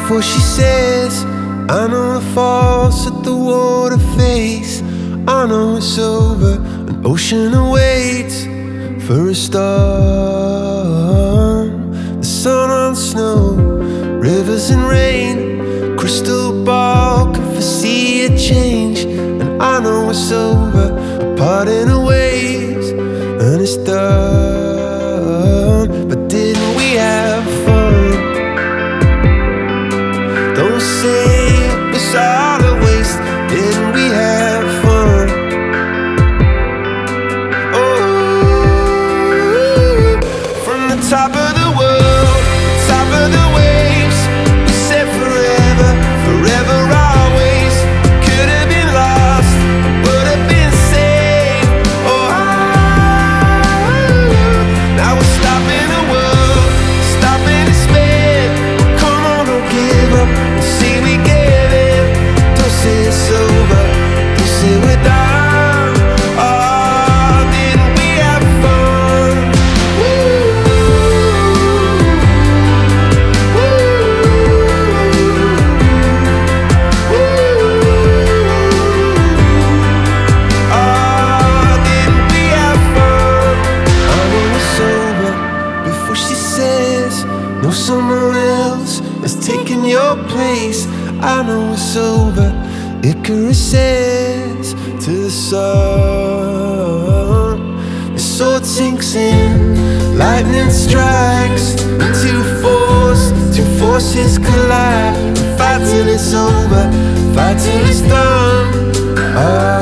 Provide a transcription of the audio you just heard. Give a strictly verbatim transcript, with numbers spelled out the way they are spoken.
before she says, I know the falls at the water face. I know it's over, an ocean awaits for a storm. The sun on snow, rivers and rain, crystal ball can foresee a change. And I know it's over, a parting of ways, and it's done. But didn't we have fun? Don't say it was all a waste. Didn't we have fun? Oh, from the top of the world, top of the waves, we said forever, forever always. Could have been lost, would have been saved. Oh, now we're stopping the world, stopping the spin. Come on, don't give up. See, we get it. Don't say it's over, don't say we're done. Oh, didn't we have fun? Woo, woo, woo. Oh, didn't we have fun? I know it's over before she says, no, someone else is taking your place. I know it's over, Icarus says to the sun. The sword sinks in, lightning strikes, two force, two forces collide. Fight till it's over, fight till it's done. Oh.